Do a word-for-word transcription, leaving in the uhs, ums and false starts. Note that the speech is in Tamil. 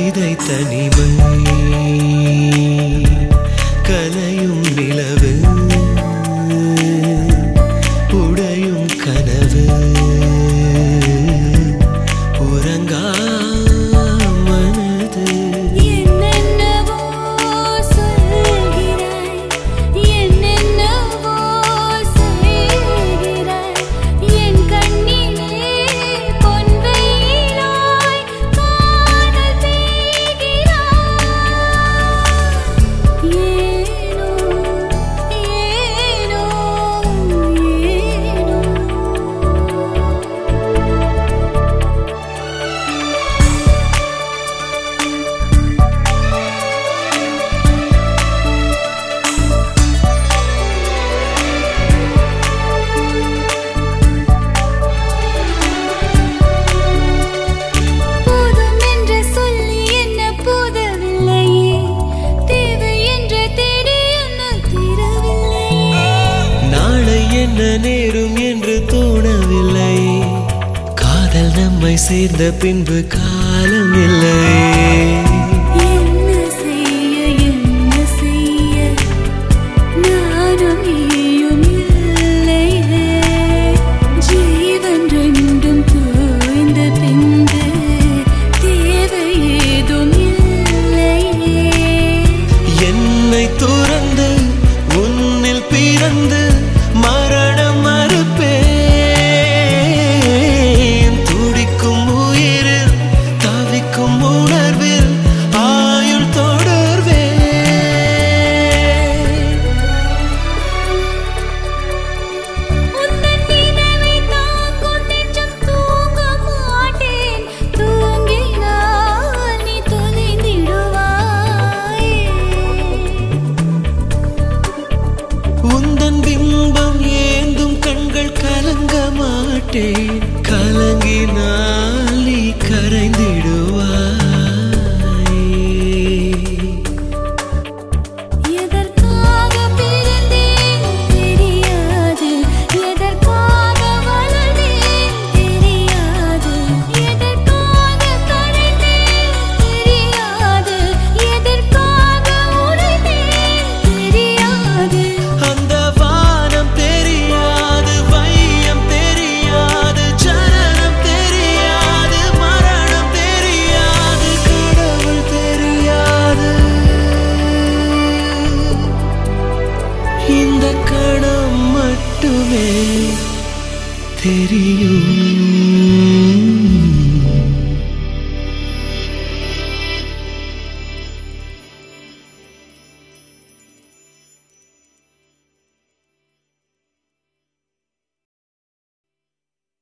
கவிதை தனிமை கலையும் நிலவு உடையும் கனவு உறங்கா மனது என்னென்னவோ சொல்கிறாய் என்னென்னவோ செய்கிறாய் என் கண்ணிலே பொன்வெயிலாய் காதல் பெய்கிறாய் ஏனோ ஏனோ ஏனோ போதும் என்று சொல்லி என்ன போதவில்லையே தேவை என்று தேடி என்ன தீரவில்லையே நாளை என்ன நேரும் என்று தோணவில்லை காதல் நம்மை சேர்ந்த பின்பு காலம் இல்லை என்ன செய்ய என்ன செய்ய நானும் நீயும் இல்லையே ஜீவன் ரெண்டும் தோய்ந்த பின்பு தேவை ஏதும் இல்லையே என்னை துறந்து உன்னில் பிறந்து மரணம் மறுப்பேன் துடிக்கும் உயிரில் தவிக்கும் உணர்வில் ஆயுள் தொடர்வேன் உந்தன் நினைவை தாங்கும் நெஞ்சம் தூங்க மாட்டேன் தூங்கினால் நீ தொலைந்திடுவாயே உந்தன் பிம்பம் ஏந்தும் கண்கள் கலங்க மாட்டேன் கலங்கினால் நீ கரைந்திடுவாய் எதற்காக பிறந்தேன் தெரியாது எதற்காக வளர்ந்தேன் தெரியாது எதற்காக கரைந்தேன் தெரியாது எதற்காக உறைந்தேன் தெரியாது அந்த வானம் தெரியாது வையம் தெரியாது ஜனனம் தெரியாது மரணம் தெரியாது கடவுள் தெரியாது இந்த கணம் மட்டுமே தெரியும்